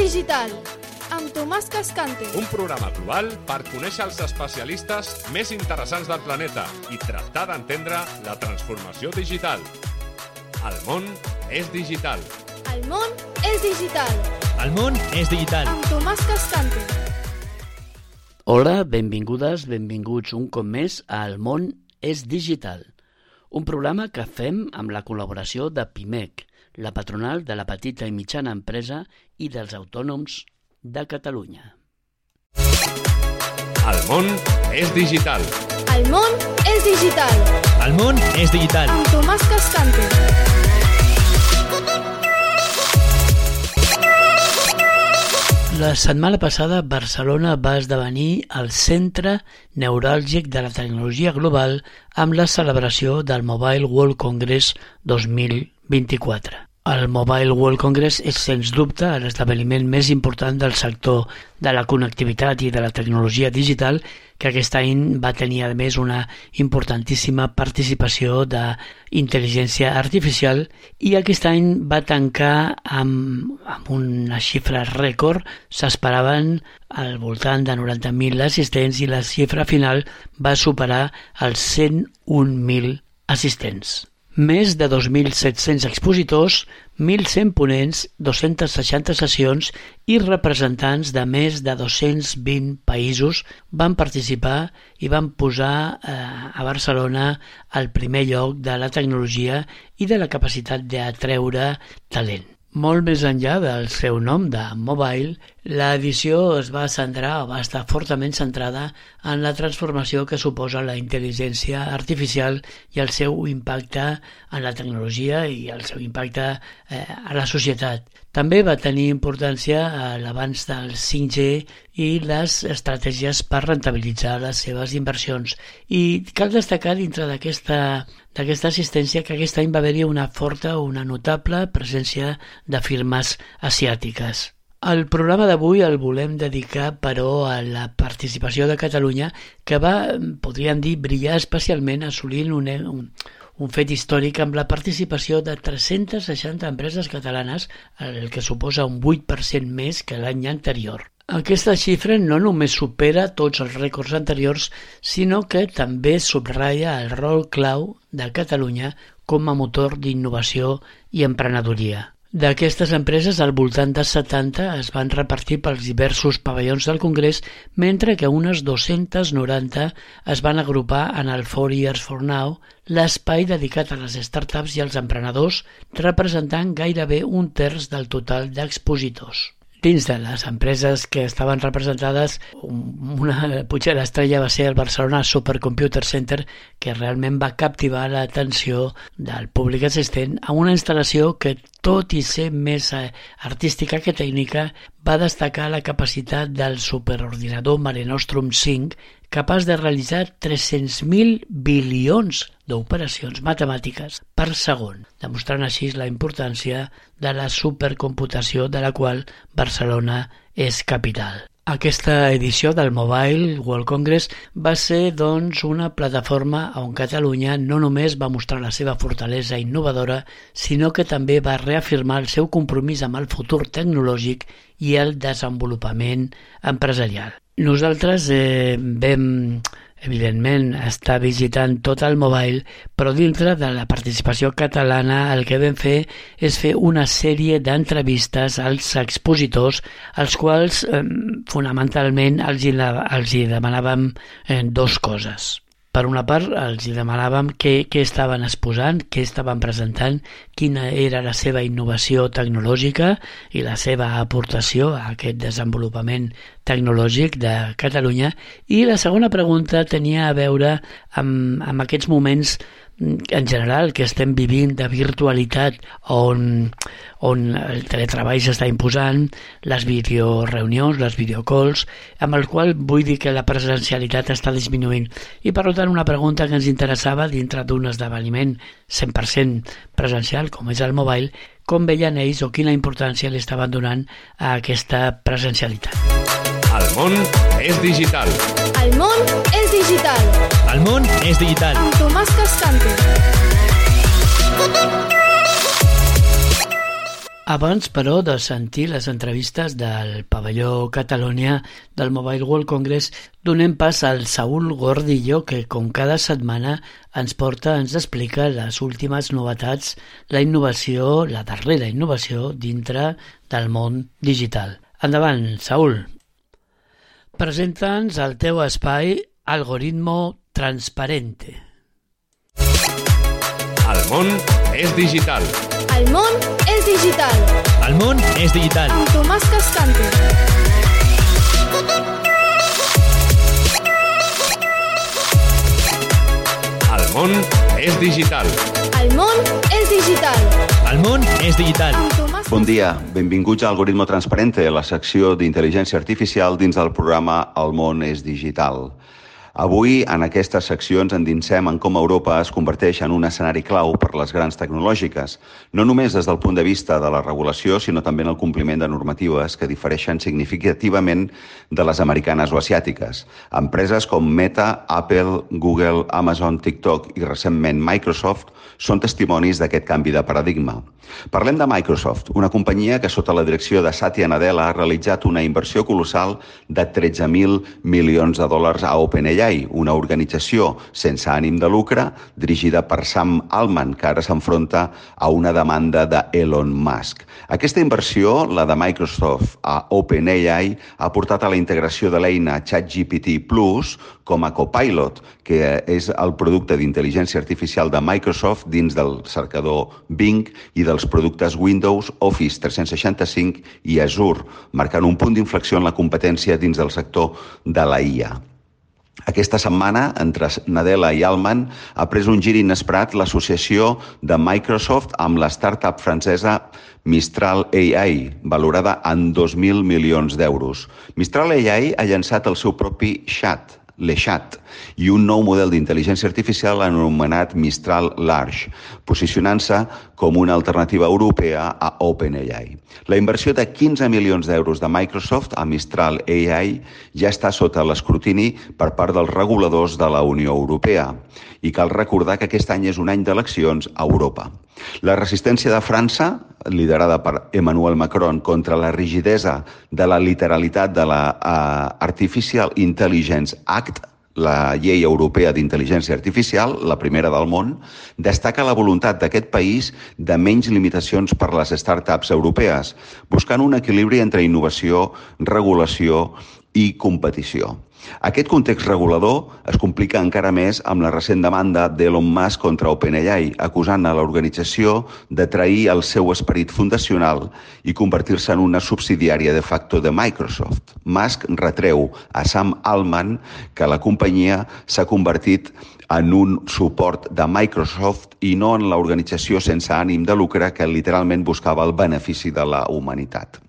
digital, amb Tomàs Cascante. Un programa global per conèixer els especialistes més interessants del planeta i tractar d'entendre la transformació digital. El món és digital. El món és digital. El món és digital. Amb Tomàs Cascante. Hola, benvingudes, benvinguts un cop més a El món és digital, un programa que fem amb la col·laboració de PIMEC, la patronal de la petita i mitjana empresa i dels autònoms de Catalunya. El món és digital. El món és digital. El món és digital. Amb Tomàs Cascante. La setmana passada, Barcelona va esdevenir el centre neuràlgic de la tecnologia global amb la celebració del Mobile World Congress 2024. El Mobile World Congress és, sens dubte, l'esdeveniment més important del sector de la connectivitat i de la tecnologia digital, que aquest any va tenir, a més, una importantíssima participació d'intel·ligència artificial i aquest any va tancar amb una xifra rècord. S'esperaven al voltant de 90.000 assistents i la xifra final va superar els 101.000 assistents. Més de 2.700 expositors, 1.100 ponents, 260 sessions i representants de més de 220 països van participar i van posar a Barcelona al primer lloc de la tecnologia i de la capacitat d'atreure talent. Molt més enllà del seu nom de Mobile, l'edició es va centrar o va estar fortament centrada en la transformació que suposa la intel·ligència artificial i el seu impacte en la tecnologia i el seu impacte a la societat. També va tenir importància l'avanç del 5G i les estratègies per rentabilitzar les seves inversions. I cal destacar dintre d'aquesta assistència que aquest any va haver-hi una notable presència de firmes asiàtiques. El programa d'avui el volem dedicar, però, a la participació de Catalunya, que va, podríem dir, brillar especialment assolint un fet històric amb la participació de 360 empreses catalanes, el que suposa un 8% més que l'any anterior. Aquesta xifra no només supera tots els rècords anteriors, sinó que també subratlla el rol clau de Catalunya com a motor d'innovació i emprenedoria. D'aquestes empreses, al voltant de 70 es van repartir pels diversos pavellons del Congrés, mentre que unes 290 es van agrupar en el 4 Years for Now, l'espai dedicat a les startups i als emprenedors, representant gairebé un terç del total d'expositors. Dins de les empreses que estaven representades, potser l'estrella va ser el Barcelona Supercomputer Center, que realment va captivar l'atenció del públic assistent a una instal·lació que, tot i ser més artística que tècnica, va destacar la capacitat del superordinador Mare Nostrum 5, capaç de realitzar 300.000 bilions d'operacions matemàtiques per segon, demostrant així la importància de la supercomputació de la qual Barcelona és capital. Aquesta edició del Mobile World Congress va ser, doncs, una plataforma on Catalunya no només va mostrar la seva fortalesa innovadora, sinó que també va reafirmar el seu compromís amb el futur tecnològic i el desenvolupament empresarial. Nosaltres vam, evidentment, estar visitant tot el Mobile, però dintre de la participació catalana el que vam fer és fer una sèrie d'entrevistes als expositors, als quals fonamentalment els hi demanàvem dues coses. Per una part, els demanàvem què estaven exposant, què estaven presentant, quina era la seva innovació tecnològica i la seva aportació a aquest desenvolupament tecnològic de Catalunya. I la segona pregunta tenia a veure amb aquests moments en general que estem vivint de virtualitat on el teletreball s'està imposant, les videoreunions, les videocalls, amb el qual vull dir que la presencialitat està disminuint. I per tant una pregunta que ens interessava dintre d'un esdeveniment 100% presencial com és el Mobile, com veien ells o quina importància li estaven donant a aquesta presencialitat. El món és digital. El món és digital. El món és digital. Amb Tomàs Cascante. Abans, però, de sentir les entrevistes del pavelló Catalonia del Mobile World Congress, donem pas al Saúl Gordillo, que, com cada setmana, ens explica les últimes novetats, la innovació, la darrera innovació dintre del món digital. Endavant, Saúl. Presenta'ns el teu espai Algoritmo Transparente. El món és digital. El món és digital. El món és digital. Amb Tomàs Cascante. El món és digital. El món és digital. El món és digital. Amb Tomàs Bon dia, benvinguts a Algoritmo Transparente, la secció d'intel·ligència artificial dins del programa El món és digital. Avui, en aquestes seccions, endinsem en com Europa es converteix en un escenari clau per les grans tecnològiques, no només des del punt de vista de la regulació, sinó també en el compliment de normatives que difereixen significativament de les americanes o asiàtiques. Empreses com Meta, Apple, Google, Amazon, TikTok i recentment Microsoft són testimonis d'aquest canvi de paradigma. Parlem de Microsoft, una companyia que sota la direcció de Satya Nadella ha realitzat una inversió colossal de 13.000 milions de dòlars a OpenAI, una organització sense ànim de lucre dirigida per Sam Altman, que ara s'enfronta a una demanda d'Elon Musk. Aquesta inversió, la de Microsoft a OpenAI, ha portat a la integració de l'eina ChatGPT Plus com a Copilot, que és el producte d'intel·ligència artificial de Microsoft dins del cercador Bing i dels productes Windows, Office 365 i Azure, marcant un punt d'inflexió en la competència dins del sector de la IA. Aquesta setmana, entre Nadella i Altman, ha pres un gir inesperat l'associació de Microsoft amb la startup francesa Mistral AI, valorada en 2.000 milions d'euros. Mistral AI ha llançat el seu propi xat, l'eChat, i un nou model d'intel·ligència artificial anomenat Mistral Large, posicionant-se com una alternativa europea a OpenAI. La inversió de 15 milions d'euros de Microsoft a Mistral AI ja està sota l'escrutini per part dels reguladors de la Unió Europea. I cal recordar que aquest any és un any d'eleccions a Europa. La resistència de França, liderada per Emmanuel Macron, contra la rigidesa de la literalitat de la Artificial Intelligence Act, la llei europea d'intel·ligència artificial, la primera del món, destaca la voluntat d'aquest país de menys limitacions per les startups europees, buscant un equilibri entre innovació, regulació i competició. Aquest context regulador es complica encara més amb la recent demanda d'Elon Musk contra OpenAI, acusant a l'organització de trair el seu esperit fundacional i convertir-se en una subsidiària de facto de Microsoft. Musk retreu a Sam Altman que la companyia s'ha convertit en un suport de Microsoft i no en l'organització sense ànim de lucre que literalment buscava el benefici de la humanitat.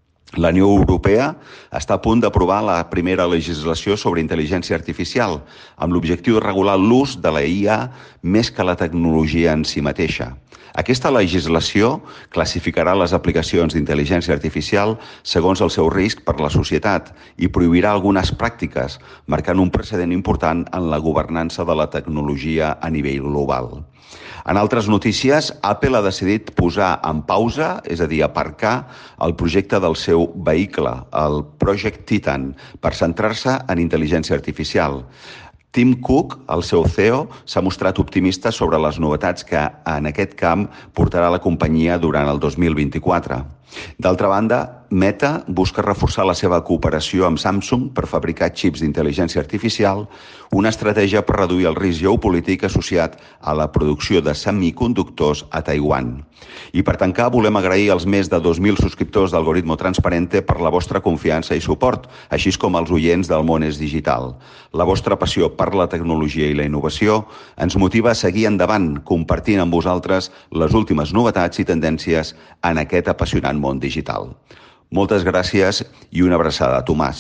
La Unió Europea està a punt d'aprovar la primera legislació sobre intel·ligència artificial, amb l'objectiu de regular l'ús de la IA més que la tecnologia en si mateixa. Aquesta legislació classificarà les aplicacions d'intel·ligència artificial segons el seu risc per la societat i prohibirà algunes pràctiques, marcant un precedent important en la governança de la tecnologia a nivell global. En altres notícies, Apple ha decidit posar en pausa, és a dir, aparcar, el projecte del seu vehicle, el Project Titan, per centrar-se en intel·ligència artificial. Tim Cook, el seu CEO, s'ha mostrat optimista sobre les novetats que en aquest camp portarà la companyia durant el 2024. D'altra banda, Meta busca reforçar la seva cooperació amb Samsung per fabricar xips d'intel·ligència artificial, una estratègia per reduir el risc geopolític associat a la producció de semiconductors a Taiwan. I per tancar, volem agrair als més de 2.000 subscriptors d'Algoritmo Transparente per la vostra confiança i suport, així com als oients del món és digital. La vostra passió per la tecnologia i la innovació ens motiva a seguir endavant, compartint amb vosaltres les últimes novetats i tendències en aquest apassionant món digital. Moltes gràcies i una abraçada, Tomàs.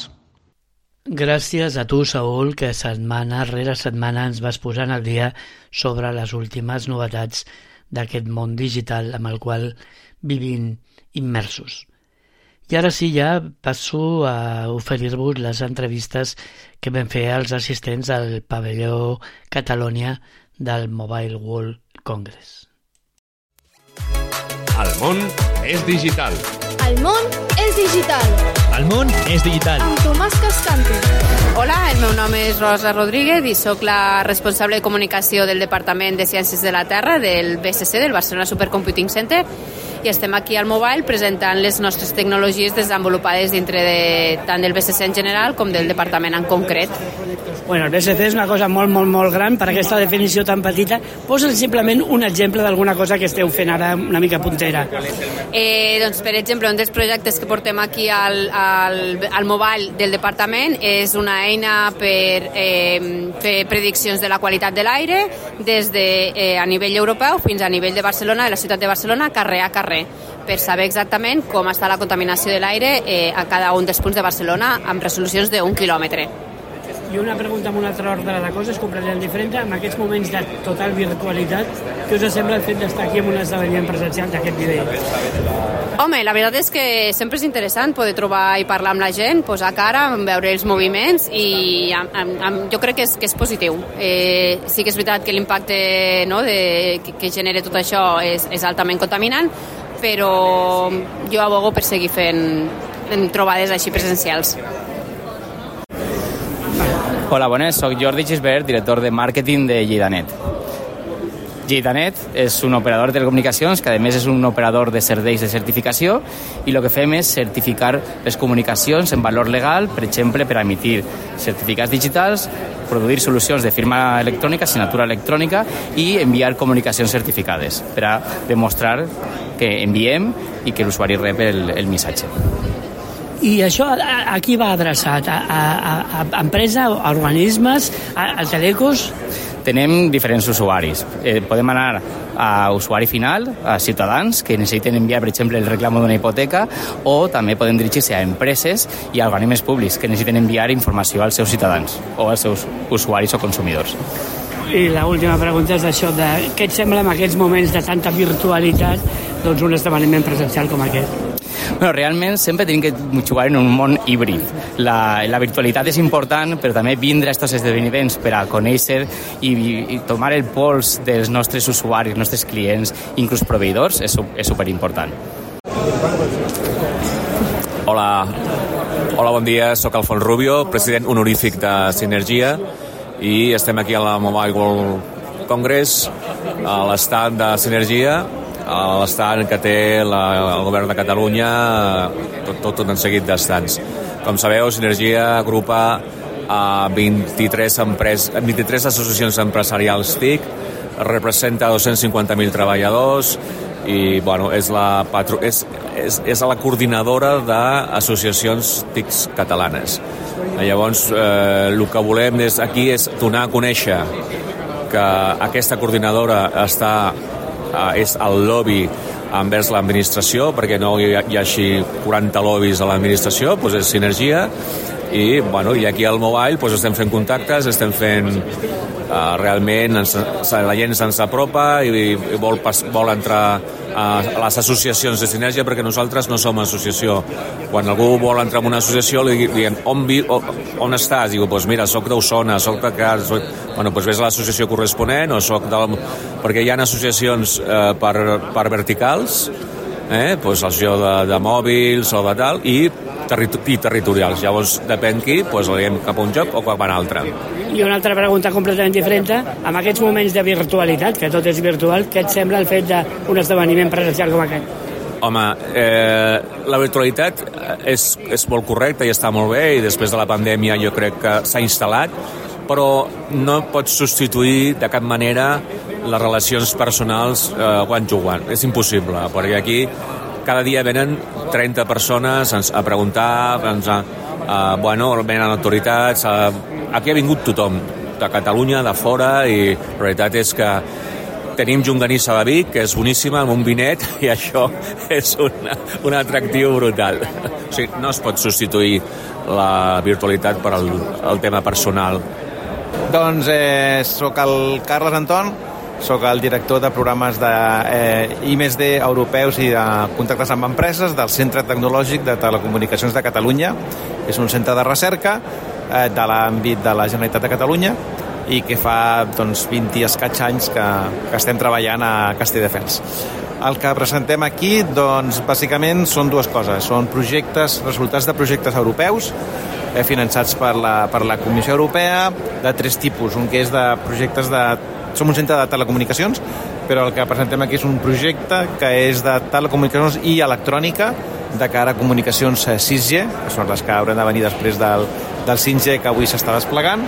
Gràcies a tu, Saúl, que setmana rere setmana ens vas posant al dia sobre les últimes novetats d'aquest món digital amb el qual vivim immersos. I ara sí, ja passo a oferir-vos les entrevistes que vam fer als assistents al pavelló Catalonia del Mobile World Congress. El món és digital. El món és digital. El món és digital. Amb Tomàs Cascante. Hola, el meu nom és Rosa Rodríguez i sóc la responsable de comunicació del Departament de Ciències de la Terra del BCC, del Barcelona Supercomputing Center, i estem aquí al Mobile presentant les nostres tecnologies desenvolupades dintre tant del BCC en general com del departament en concret. Bueno, el BCC és una cosa molt, molt, molt gran per aquesta definició tan petita. Posa simplement un exemple d'alguna cosa que esteu fent ara una mica puntera. Doncs, per exemple, un dels projectes que portem aquí al Mobile del departament és una eina per fer prediccions de la qualitat de l'aire des de a nivell europeu fins a nivell de Barcelona, de la ciutat de Barcelona, carrer a carrer, per saber exactament com està la contaminació de l'aire a cada un dels punts de Barcelona amb resolucions d'1 quilòmetre. I una pregunta amb un altre ordre de coses, completament diferent. En aquests moments de total virtualitat, què us sembla el fet d'estar aquí en un esdeveniment presencial d'aquest nivell? Home, la veritat és que sempre és interessant poder trobar i parlar amb la gent, posar cara, veure els moviments i jo crec que és positiu. Sí que és veritat que l'impacte que genera tot això és altament contaminant, però jo abogo per seguir fent trobades així presencials. Hola, bones, soc Jordi Gisbert, director de màrqueting de Lleida.net. Lleida.net és un operador de telecomunicacions que a més és un operador de serveis de certificació i el que fem és certificar les comunicacions en valor legal, per exemple, per emitir certificats digitals, produir solucions de firma electrònica, signatura electrònica i enviar comunicacions certificades per a demostrar que enviem i que l'usuari rep el missatge. I això a qui va adreçat? A empresa, a organismes, a telecos? Tenem diferents usuaris. Podem anar a usuari final, a ciutadans que necessiten enviar, per exemple, el reclamo d'una hipoteca, o també podem dirigir-se a empreses i a organismes públics que necessiten enviar informació als seus ciutadans o als seus usuaris o consumidors. I l'última pregunta és això de què et sembla en aquests moments de tanta virtualitat doncs un esdeveniment presencial com aquest? Bueno, realment sempre tenim que jugar en un món híbrid. La virtualitat és important, però també vindre a aquests esdeveniments per a conèixer i tomar el pols dels nostres usuaris, els nostres clients, inclús proveïdors, és superimportant. Hola, bon dia, sóc Alfons Rubio, president honorífic de Sinergia, i estem aquí a la Mobile World Congress, a l'estand de Sinergia, a l'estand que té el govern de Catalunya, tot un seguit d'estants. Com sabeu, Sinergia agrupa 23 associacions empresarials TIC, representa 250.000 treballadors i és la coordinadora d'associacions TICs catalanes. Llavors, el que volem aquí és donar a conèixer que aquesta coordinadora és el lobby envers l'administració, perquè no hi hagi 40 lobbies a l'administració, doncs és Sinergia, i aquí al Mobile estem fent contactes, estem fent realment, la gent se'ns apropa i vol entrar a les associacions de Sinergia, perquè nosaltres no som associació. Quan algú vol entrar en una associació li diem on estàs? Diu, mira, soc d'Osona, soc de Cars, vés a l'associació corresponent, o soc perquè hi ha associacions per verticals, associació de mòbils o de tal, i territorials. Llavors, depèn qui, l'anem cap a un lloc o cap a un altre. I una altra pregunta completament diferent. En aquests moments de virtualitat, que tot és virtual, què et sembla el fet d'un esdeveniment presencial com aquest? Home, la virtualitat és molt correcta i està molt bé, i després de la pandèmia jo crec que s'ha instal·lat, però no pots substituir de cap manera les relacions personals quan jugant. És impossible, perquè aquí cada dia venen 30 persones a preguntar, venen autoritats, aquí ha vingut tothom, de Catalunya, de fora, i la veritat és que tenim llonganissa de Vic, que és boníssima, amb un vinet, i això és un atractiu brutal. O sigui, no es pot substituir la virtualitat per al tema personal. Doncs sóc el Carles Anton, soc el director de programes d'I+D europeus i de contactes amb empreses del Centre Tecnològic de Telecomunicacions de Catalunya. És un centre de recerca de l'àmbit de la Generalitat de Catalunya i que fa 20 i escaig anys que estem treballant a Castelldefels. El que presentem aquí, doncs, bàsicament són dues coses. Són resultats de projectes europeus finançats per la Comissió Europea de 3 tipus. Un que és de projectes som un centre de telecomunicacions, però el que presentem aquí és un projecte que és de telecomunicacions i electrònica de cara a comunicacions 6G, que són les que hauran de venir després del 5G que avui s'està desplegant.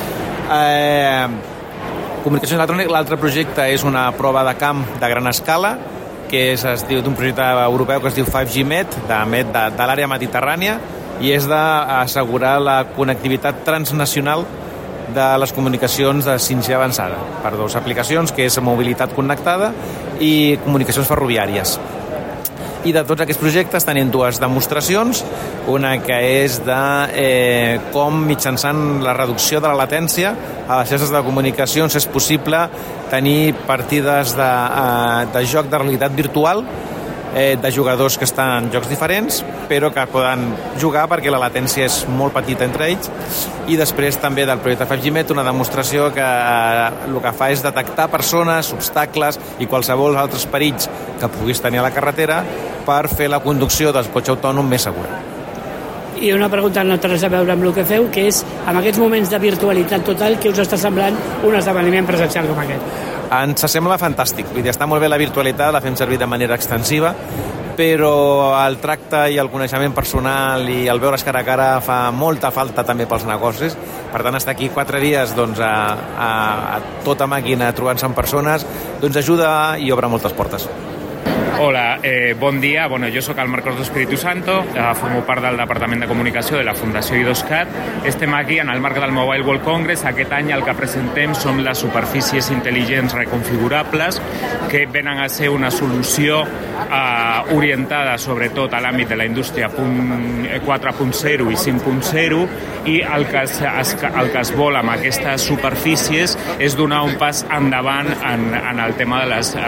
Comunicacions electrònica, l'altre projecte és una prova de camp de gran escala, que es diu d'un projecte europeu que es diu 5G Med de l'àrea mediterrània, i és d'assegurar la connectivitat transnacional de les comunicacions de 5G avançada per 2 aplicacions, que és mobilitat connectada i comunicacions ferroviàries. I de tots aquests projectes tenim 2 demostracions, una que és de com mitjançant la reducció de la latència a les xarxes de comunicacions és possible tenir partides de joc de realitat virtual de jugadors que estan en jocs diferents però que poden jugar perquè la latència és molt petita entre ells. I després també del projecte 5G Med una demostració que el que fa és detectar persones, obstacles i qualsevol altres perills que puguis tenir a la carretera per fer la conducció del cotxe autònom més segura. I una pregunta no té res a veure amb el que feu, que és, en aquests moments de virtualitat total, què us està semblant un esdeveniment presencial com aquest? Ens sembla fantàstic. Vull dir, està molt bé la virtualitat, la fem servir de manera extensiva, però el tracte i el coneixement personal i el veure's cara a cara fa molta falta també pels negocis. Per tant, estar aquí 4 dies doncs, a tota màquina trobant-se amb persones doncs ajuda i obre moltes portes. Hola, bon dia. Jo soc el Marcos d'Espíritu Santo, formo part del Departament de Comunicació de la Fundació I2CAT. Estem aquí en el marc del Mobile World Congress. Aquest any el que presentem són les superfícies intel·ligents reconfigurables que venen a ser una solució orientada sobretot a l'àmbit de la indústria 4.0 i 5.0 i el que es vol amb aquestes superfícies és donar un pas endavant en el tema de les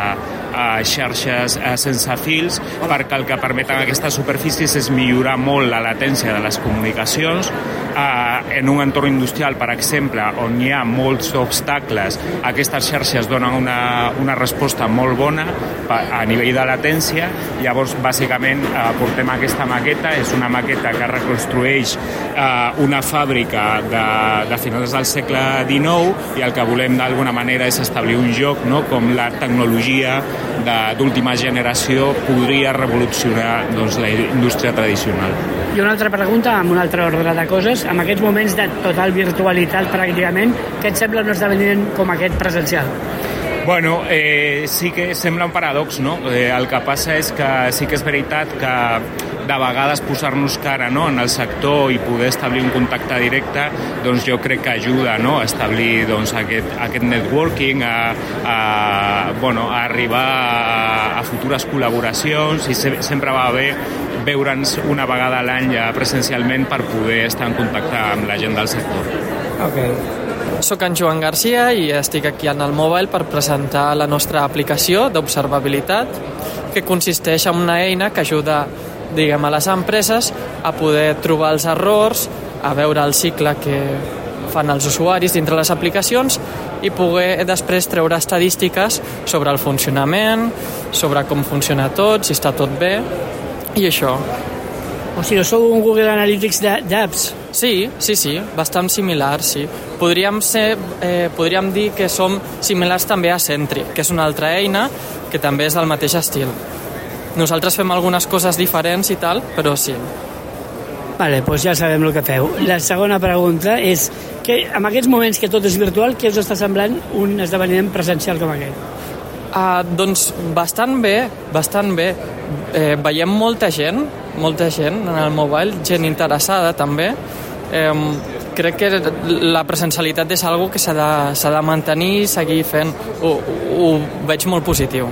xarxes sense fils, perquè el que permeten aquestes superfícies és millorar molt la latència de les comunicacions en un entorn industrial, per exemple, on hi ha molts obstacles. Aquestes xarxes donen una resposta molt bona a nivell de latència. Llavors, bàsicament, portem aquesta maqueta. És una maqueta que reconstrueix una fàbrica de finals del segle XIX i el que volem d'alguna manera és establir un joc, no?, com la tecnologia d'última generació podria revolucionar la indústria tradicional. I una altra pregunta, amb un altre ordre de coses. En aquests moments de total virtualitat, pràcticament, què et sembla un esdeveniment com aquest presencial? Sí que sembla un paradox, no? El que passa és que sí que és veritat que de vegades posar-nos cara, no?, en el sector i poder establir un contacte directe, doncs jo crec que ajuda, no?, a establir aquest networking, a arribar a futures col·laboracions, i sempre va bé veure'ns una vegada a l'any presencialment per poder estar en contacte amb la gent del sector. Soc en Joan Garcia i estic aquí en el Mobile per presentar la nostra aplicació d'observabilitat, que consisteix en una eina que ajuda, a les empreses a poder trobar els errors, a veure el cicle que fan els usuaris dintre les aplicacions i poder després treure estadístiques sobre el funcionament, sobre com funciona tot, si està tot bé, i això. O sigui, sou un Google Analytics d'apps? Sí, bastant similar, sí. Podríem dir que som similars també a Sentry, que és una altra eina que també és del mateix estil. Nosaltres fem algunes coses diferents i tal, però sí. Vale, doncs ja sabem el que feu. La segona pregunta és que en aquests moments que tot és virtual, què us està semblant un esdeveniment presencial com aquest? Doncs bastant bé. Veiem molta gent en el Mobile, gent interessada també. Crec que la presencialitat és algo que s'ha de mantenir i seguir fent. Ho veig molt positiu.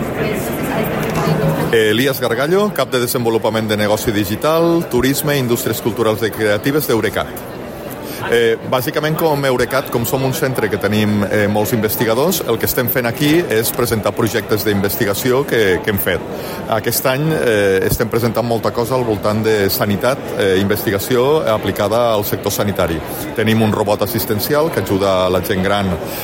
Elias Gargallo, cap de desenvolupament de negoci digital, turisme i indústries culturals i creatives d'Eurecat. Bàsicament, com Eurecat, com som un centre que tenim molts investigadors, el que estem fent aquí és presentar projectes d'investigació que hem fet. Aquest any estem presentant molta cosa al voltant de sanitat, investigació aplicada al sector sanitari. Tenim un robot assistencial que ajuda a la gent gran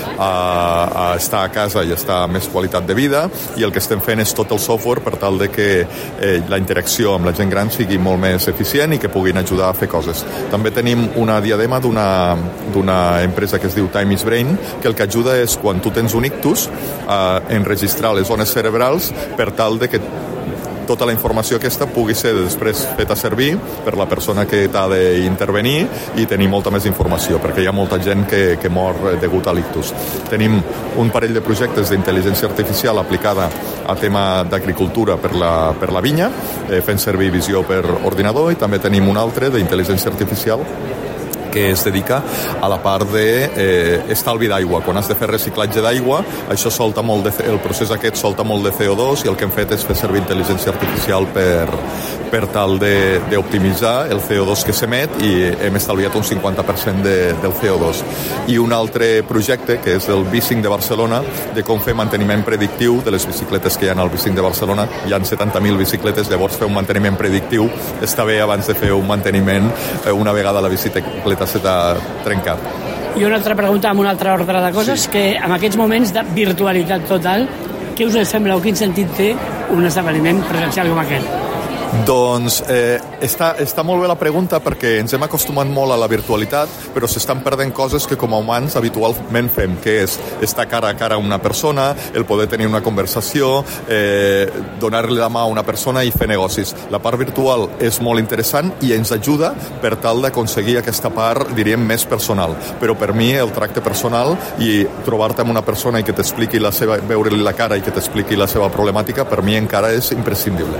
a estar a casa i estar amb més qualitat de vida, i el que estem fent és tot el software per tal de que la interacció amb la gent gran sigui molt més eficient i que puguin ajudar a fer coses. També tenim una diadema d'una empresa que es diu Time is Brain, que el que ajuda és, quan tu tens un ictus, a enregistrar les zones cerebrals per tal de que tota la informació aquesta pugui ser després feta servir per la persona que t'ha d'intervenir i tenir molta més informació, perquè hi ha molta gent que mor degut a l'ictus. Tenim un parell de projectes d'intel·ligència artificial aplicada a tema d'agricultura per la vinya, fent servir visió per ordinador, i també tenim un altre d'intel·ligència artificial que es dedica a la part d'estalvi d'aigua. Quan has de fer reciclatge d'aigua, això solta molt el procés aquest solta molt de CO2, i el que hem fet és fer servir intel·ligència artificial per tal d'optimitzar el CO2 que s'emet, i hem estalviat un 50% del CO2. I un altre projecte, que és el Bicing de Barcelona, de com fer manteniment predictiu de les bicicletes que hi ha al Bicing de Barcelona. Hi ha 70.000 bicicletes, llavors fer un manteniment predictiu està bé abans de fer un manteniment una vegada la bicicleta s'ha trencat. I una altra pregunta amb un altre ordre de coses, sí. Que en aquests moments de virtualitat total, què us sembla o quin sentit té un esdeveniment presencial com aquest? Doncs està molt bé la pregunta, perquè ens hem acostumat molt a la virtualitat, però s'estan perdent coses que com a humans habitualment fem, que és estar cara a cara a una persona, el poder tenir una conversació, donar-li la mà a una persona i fer negocis. La part virtual és molt interessant i ens ajuda per tal d'aconseguir aquesta part, diríem, més personal. Però per mi el tracte personal i trobar-te amb una persona i que t'expliqui veure-li la cara i que t'expliqui la seva problemàtica, per mi encara és imprescindible.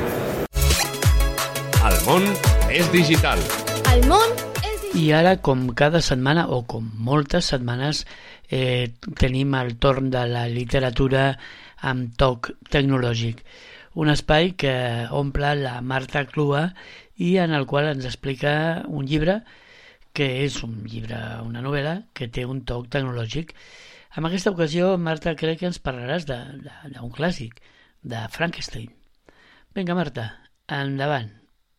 El món és digital. El món és digital. I ara, com cada setmana, o com moltes setmanes, tenim el torn de la literatura amb toc tecnològic. Un espai que omple la Marta Clua i en el qual ens explica un llibre que és una novel·la que té un toc tecnològic. En aquesta ocasió, Marta, crec que ens parlaràs d'un clàssic, de Frankenstein. Vinga, Marta, endavant.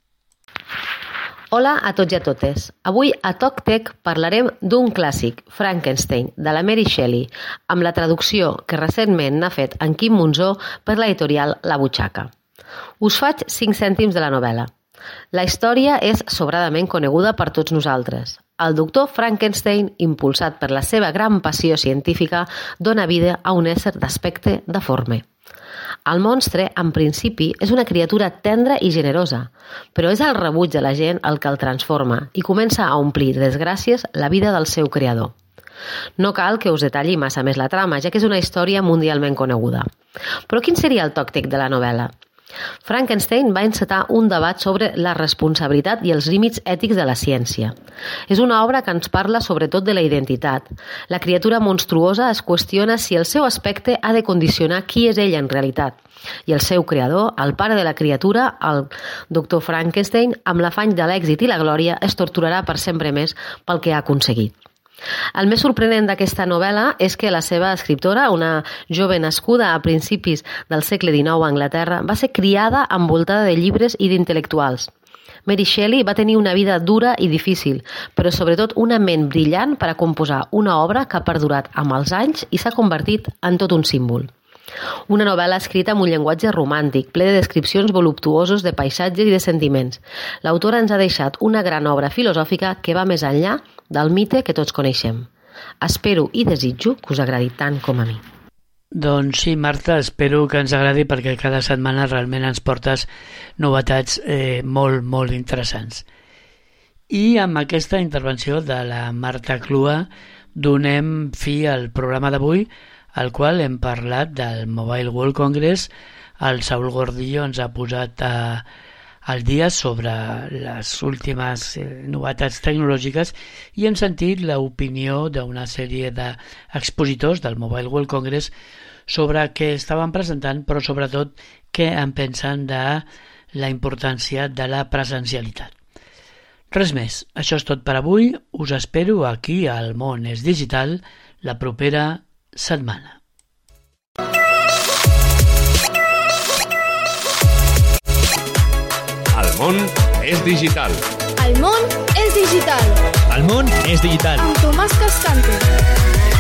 Hola a tots i a totes. Avui a TalkTech parlarem d'un clàssic, Frankenstein, de la Mary Shelley, amb la traducció que recentment n'ha fet en Quim Monzó per l'editorial La Butxaca. Us faig 5 cèntims de la novel·la. La història és sobradament coneguda per tots nosaltres. El doctor Frankenstein, impulsat per la seva gran passió científica, dona vida a un ésser d'aspecte deforme. El monstre, en principi, és una criatura tendra i generosa, però és el rebuig de la gent el que el transforma i comença a omplir de desgràcies la vida del seu creador. No cal que us detalli massa més la trama, ja que és una història mundialment coneguda. Però quin seria el toc-tec de la novel·la? Frankenstein va encetar un debat sobre la responsabilitat i els límits ètics de la ciència. És una obra que ens parla sobretot de la identitat. La criatura monstruosa es qüestiona si el seu aspecte ha de condicionar qui és ell en realitat. I el seu creador, el pare de la criatura, el doctor Frankenstein, amb l'afany de l'èxit i la glòria, es torturarà per sempre més pel que ha aconseguit. El més sorprenent d'aquesta novel·la és que la seva escriptora, una jove nascuda a principis del segle XIX a Anglaterra, va ser criada envoltada de llibres i d'intel·lectuals. Mary Shelley va tenir una vida dura i difícil, però sobretot una ment brillant per a composar una obra que ha perdurat amb els anys i s'ha convertit en tot un símbol. Una novel·la escrita amb un llenguatge romàntic, ple de descripcions voluptuosos de paisatges i de sentiments. L'autora ens ha deixat una gran obra filosòfica que va més enllà del mite que tots coneixem. Espero i desitjo que us agradi tant com a mi. Doncs sí, Marta, espero que ens agradi perquè cada setmana realment ens portes novetats molt interessants. I amb aquesta intervenció de la Marta Clua donem fi al programa d'avui, al qual hem parlat del Mobile World Congress. El Saúl Gordillo ens ha posat al dia sobre les últimes novetats tecnològiques i hem sentit l'opinió d'una sèrie d'expositors del Mobile World Congress sobre què estaven presentant, però sobretot què en pensen de la importància de la presencialitat. Res més, això és tot per avui. Us espero aquí al Món és Digital la propera setmana. El món és digital. El món és digital. El món és digital. Amb Tomàs Cascante.